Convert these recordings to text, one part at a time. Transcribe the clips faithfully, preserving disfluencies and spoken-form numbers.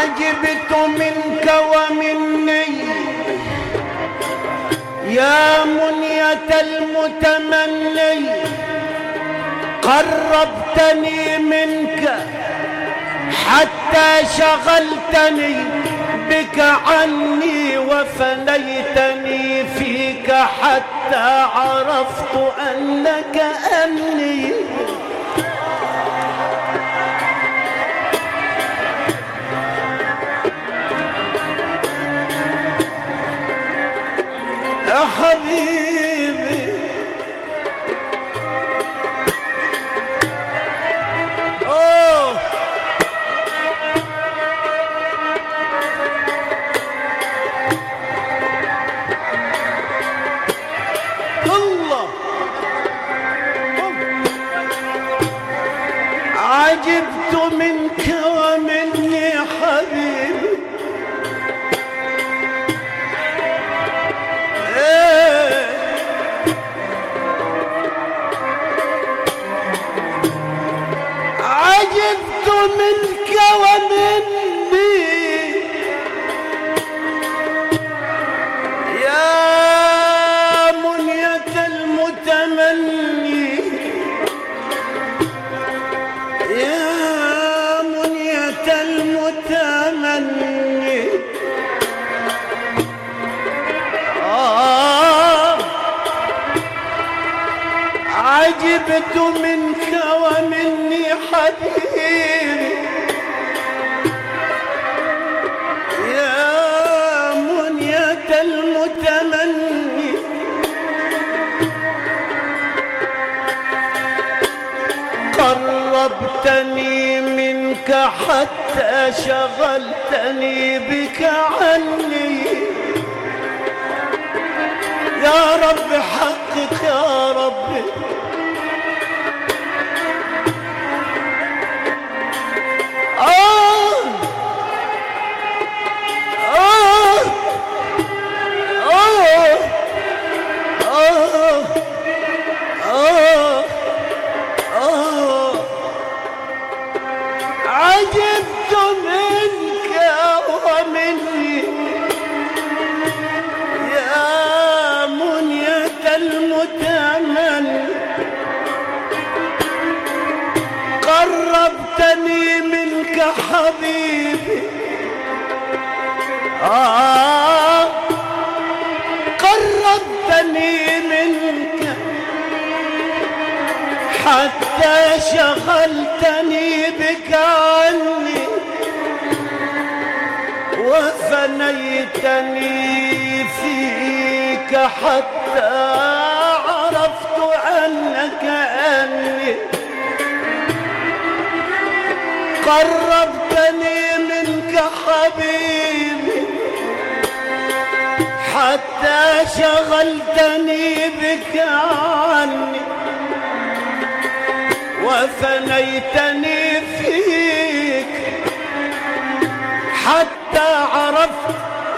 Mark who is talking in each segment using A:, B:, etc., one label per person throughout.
A: عجبت منك ومني يا منية المتمني، قربتني منك حتى شغلتني بك عني، وفنيتني فيك حتى عرفت أنك أمني. يا حبيبي أوه الله، عجبت منك ومني حبيبي، عجبت منك ومني يا منية المتمني، يا منية المتمني. آه عجبت منك ومني حبيبي، يا منية المتمني. قربتني منك حتى شغلتني بك عني، يا رب حقق يا رب. آه آه آه آه آه آه عجبت منك ومني يا منية المتمني، قربتني منك حبيبي. آه قربتني منك حتى شغلتني بك عني، وفنيتني فيك حتى عرفت أنك أني. قربتني منك حبيبي حتى شغلتني بك عني، وفنيتني فيك حتى عرفت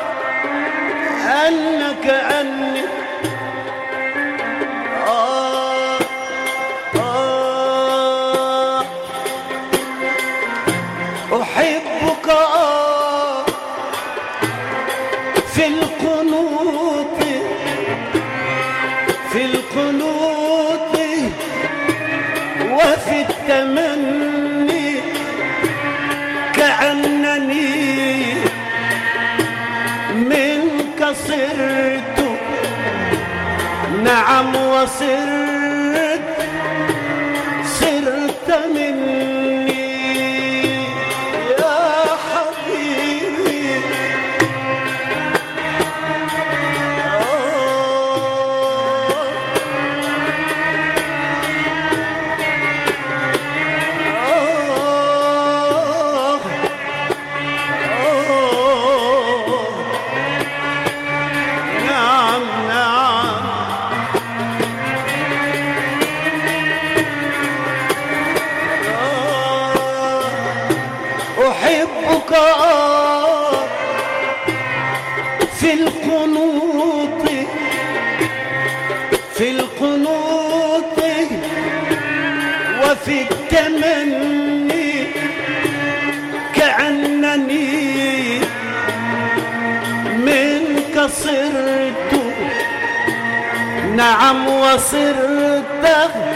A: أنك أني. آه آه أحبك آه في القنوط، في القنوط وفي التمني، كأنني منك صرت، نعم وصرت، صرت مني يا حبيبي. أحبك في القنوط، في القنوط وفي التمني، كأنني صرت، نعم وصرت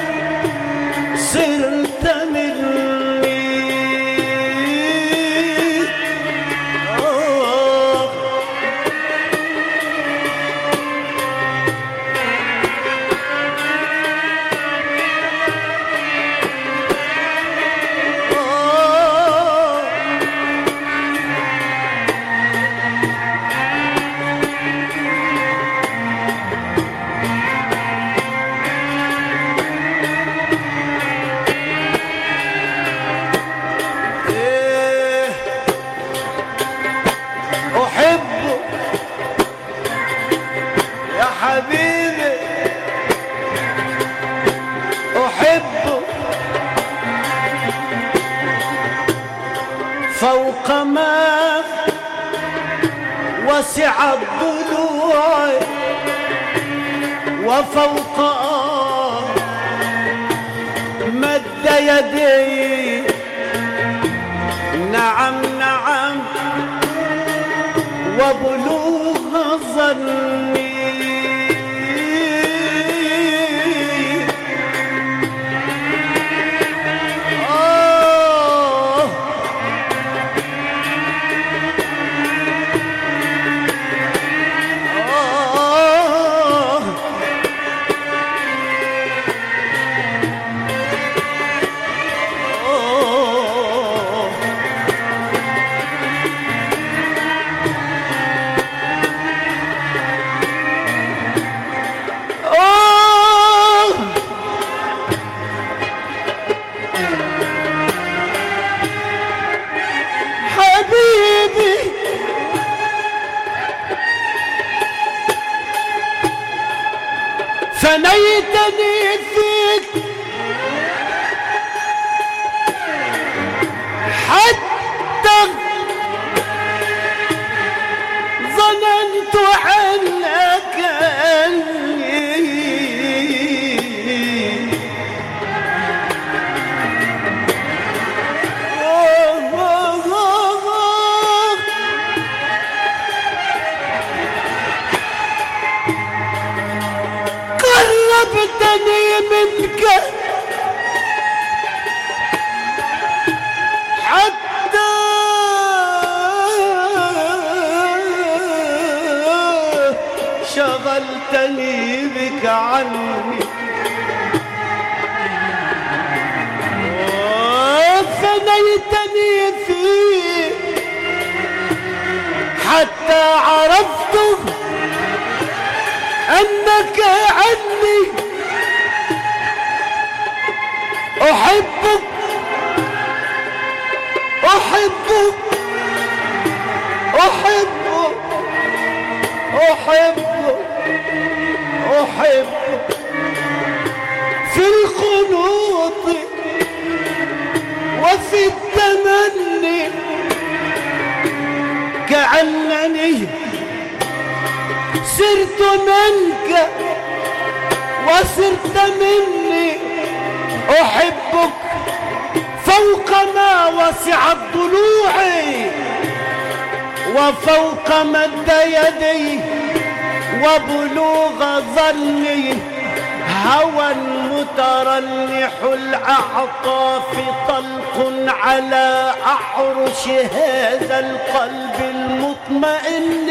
A: صرت مني. آه حبيبي أحبه فوق ما وسع الضلوع وفوق مد يدي. نعم نعم وبلوغ ظني. فنيتني فيك حتى ظننت عنك أني قربتني منك حتى شغلتني بك عني. وفنيتني فيك حتى عرفت أنك عني أحبك أحبك أحبك أحبك أحبك في القنوط وفي التمني كأنني سرت منك وسرت مني. أحبك فوق ما وسع الضلوع وفوق مد يدي وبلوغ ظني. هوى مترنح الأعطاف طلق على أحرش هذا القلب المطمئن.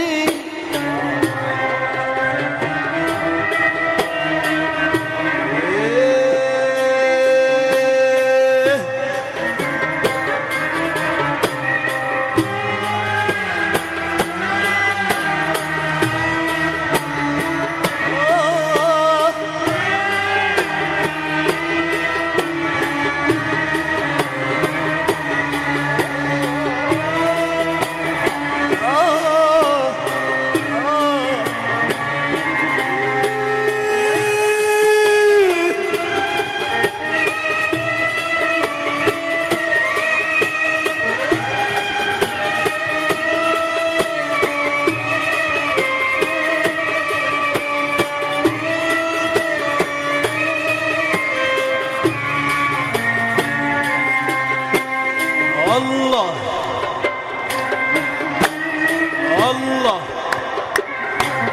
A: الله الله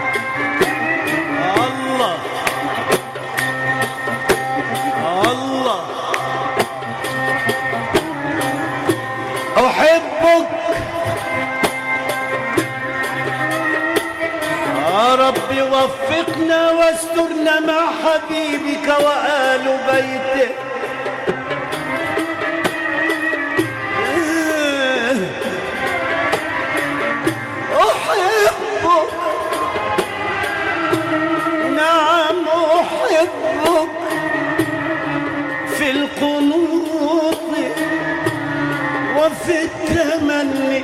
A: أحبك يا ربي وفقنا واسترنا مع حبيبك وآل بيته أحبك نعم أحبك في القنوط وفي التمني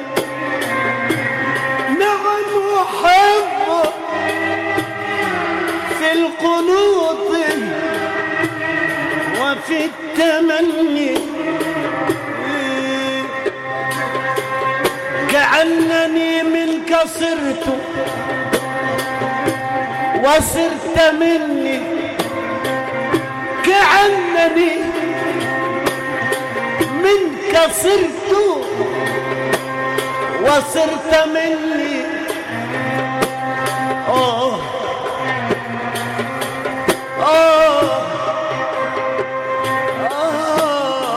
A: نعم أحبك في القنوط وفي التمني كأنني منك صرت وصرت مني كأنني منك صرت وصرت مني آه آه آه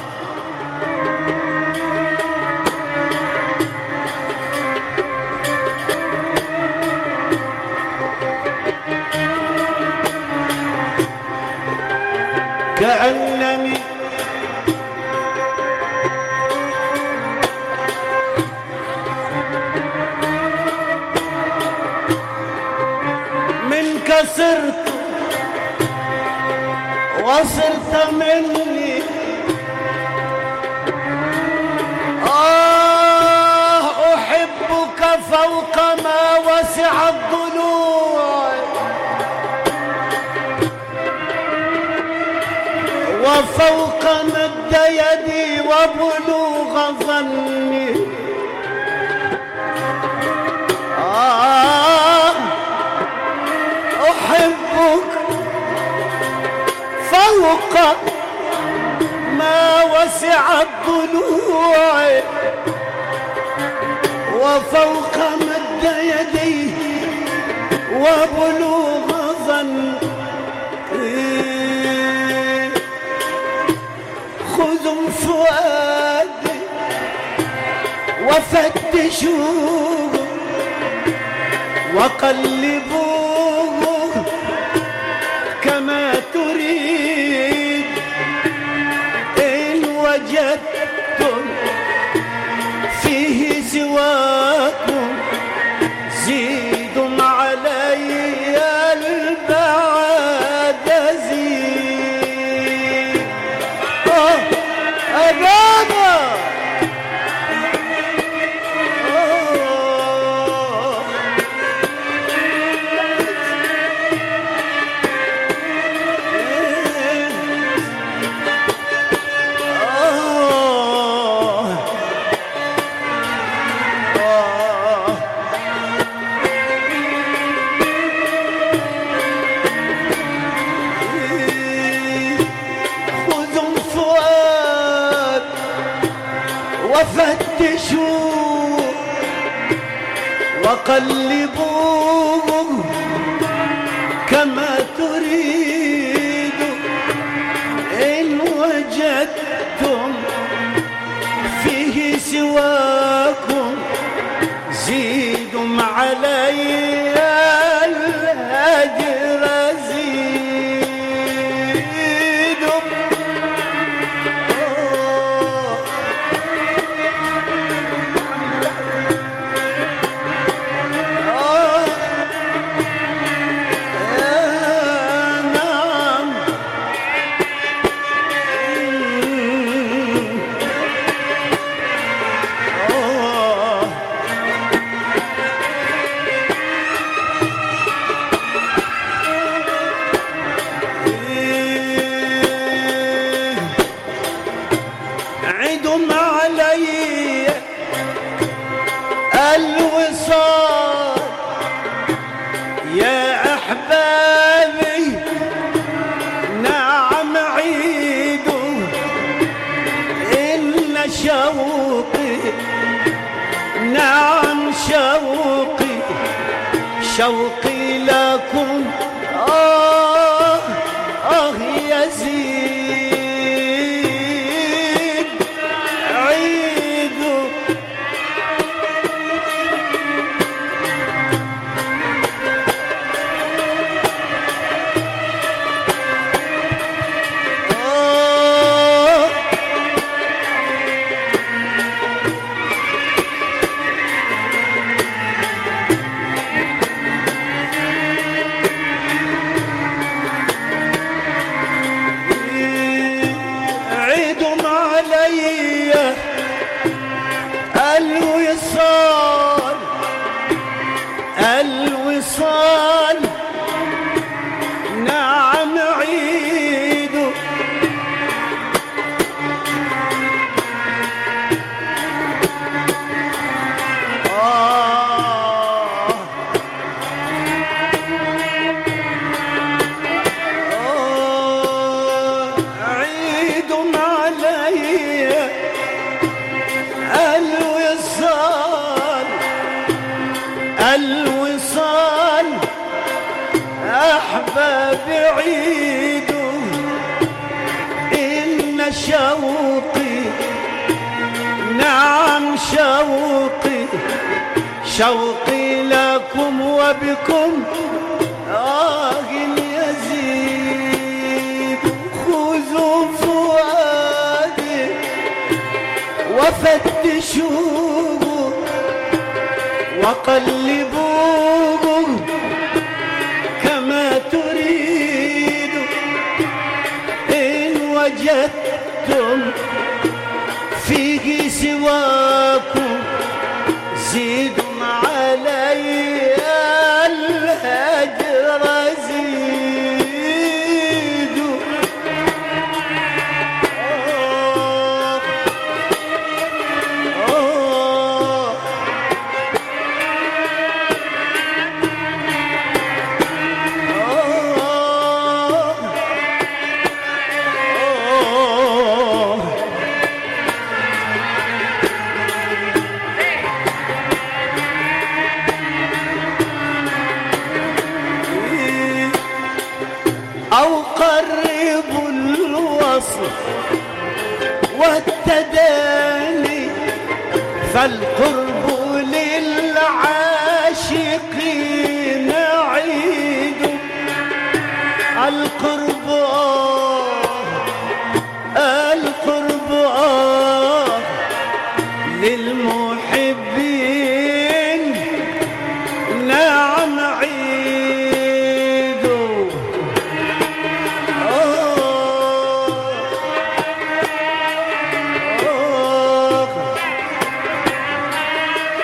A: كأنني منك صرت وصرت مني آه أحبك فوق ما وسع الضلوع وفوق مد يدي وبلوغ ظني آه أحبك فوق ما وسع الضلوع وفوق مد يدي وبلوغ ظني خذوا فؤادي وفتشوه وقلبوه كما تريد إن وجدتم فيه سواكم زيدوا علي البعد زيد آه أبانا وفتشوا وقلبوه كما تريد إن وجدتم فيه سواكم زيدوا علي الأجر زيدوا الوصال يا أحبابي نعم عيد إن شوقي نعم شوقي شوقي لكم آه آه يزيد عيد الوصال أحباب عيد، إن شوقي نعم شوقي شوقي لكم وبكم آه يزيد. خذوا فؤادي وفتشوه وقلبوه كما تريد، إن وجدتم فيه سواكم زيدوا علي الهجر زيدوا. آه آه أو قربوا الوصف والتداني، فالقرب للعاشقين عيد. القرب آه القرب آه للمحبين نعم عيد. آه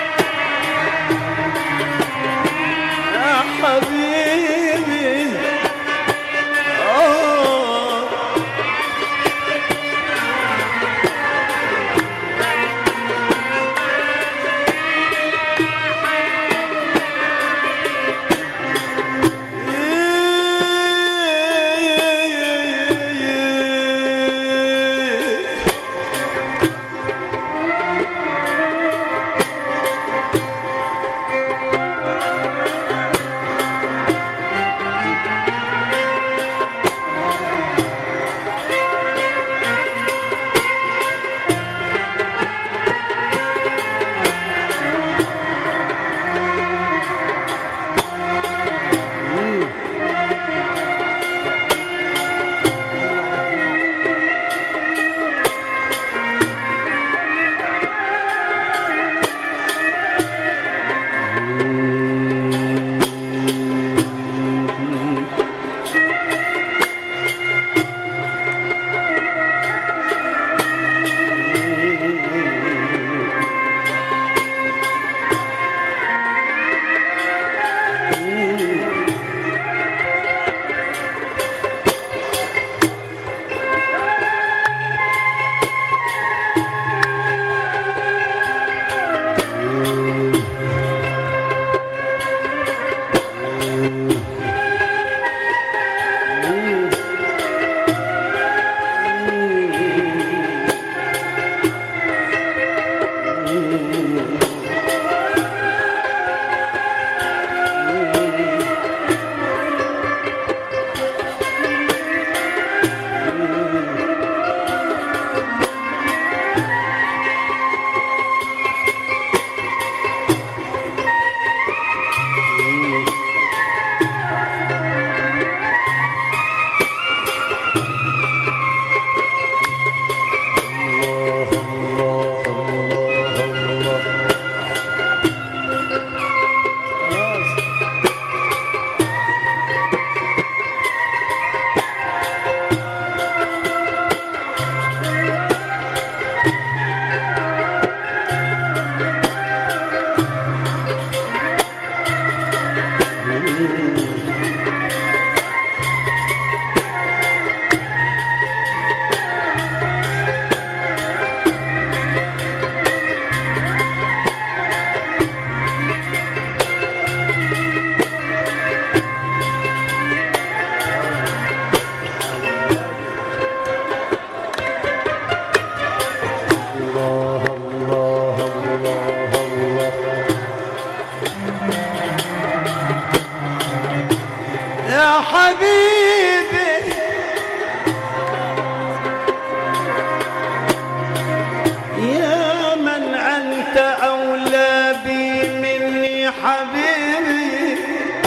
A: حبيبي يا من أنت أولى بي مني حبيبي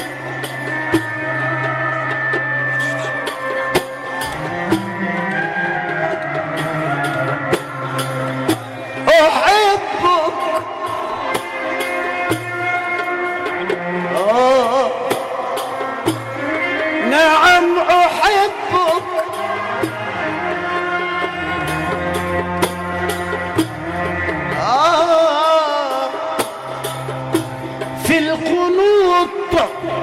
A: أحبك آه نعم أحبك آه في القنوط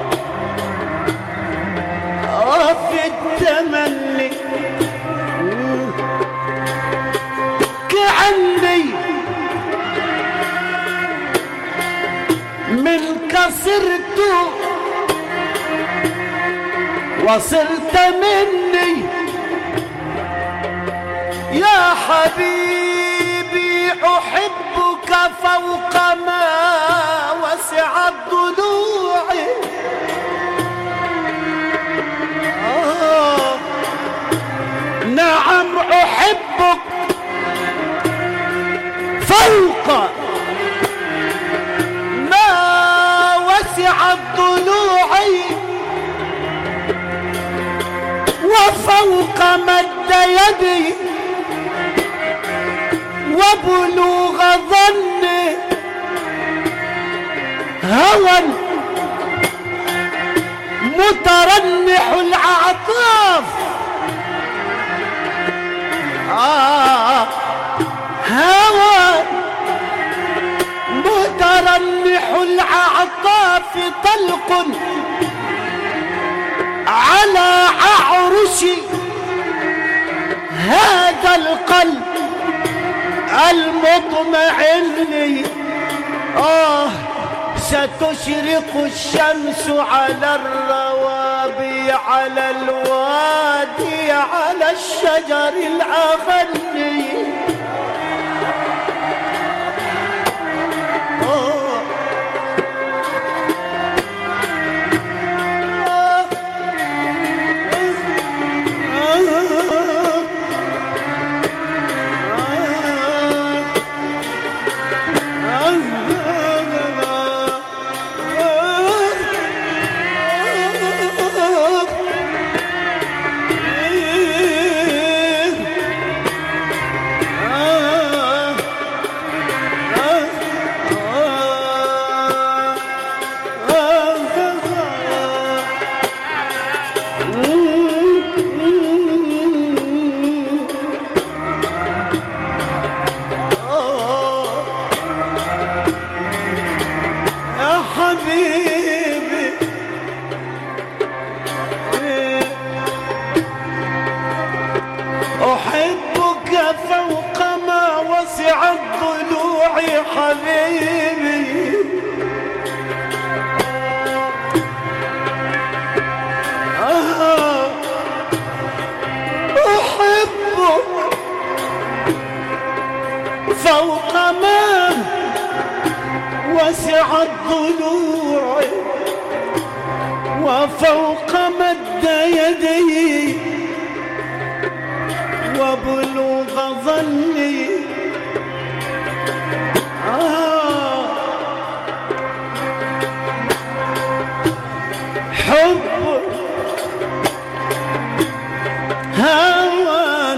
A: آه في التمني كأني منك صرت وصرت مني يا حبيبي أحبك فوق ما وسعت ضلوعي آه نعم أحبك فوق ما وسعت ضلوعي وفوق مد يدي وبلوغ ظني هوى مترنح الأعطاف آه هوى مترنح الأعطاف طلق على عرش هذا القلب المطمئن آه ستشرق الشمس على الروابي على الوادي على الشجر الأغني أحبك فوق ما وسعت ضلوعي حبيبي آه أحبك فوق ما وسعت ضلوعي وفوق مد يدي وبلوغ ظني آه حب هوى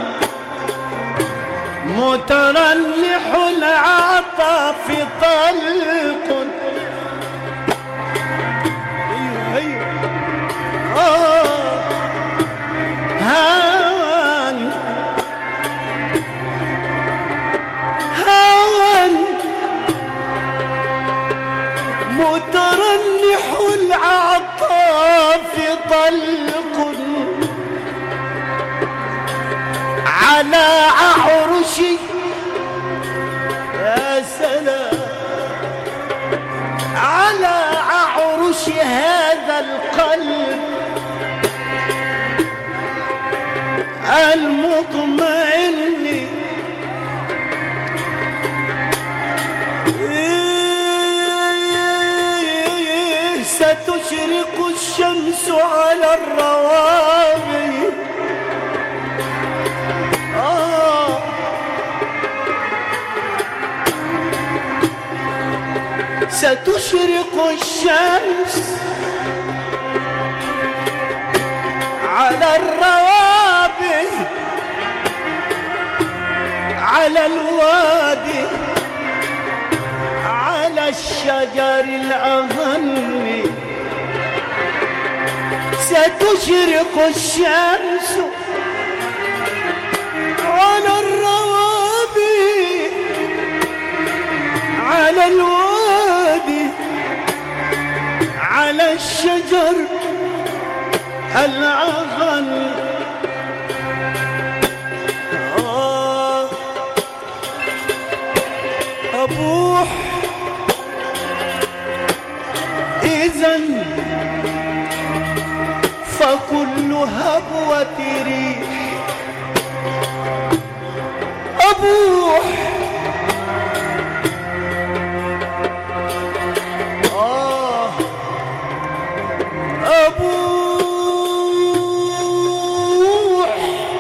A: مترنح العطف طلق أيوه أيوه آه هوى هوى مترنح العطف طلق على عرشي يا سلام على عرش هذا القلب المطمئن ستشرق الشمس على الروابي. آه ستشرق الشمس على الروابي، على الوادي، على الشجر الأغني. ستشرق الشمس على الروابي، على الوادي، على الشجر الأغني. آه أبوح إذن فكل هبوة ريح. أبوح آه أبوح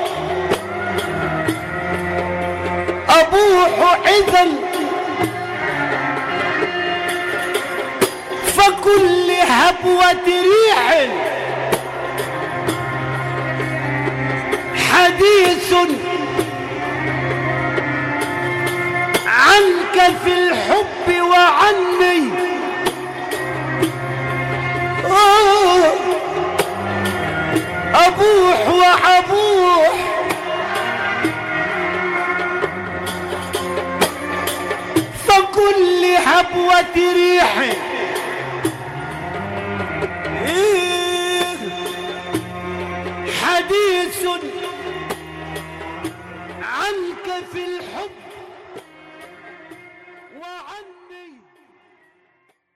A: أبوح إذن فكل هبوة ريح حديث عنك في الحب وعني. آه أبوح وأبوح فكل هبوة ريح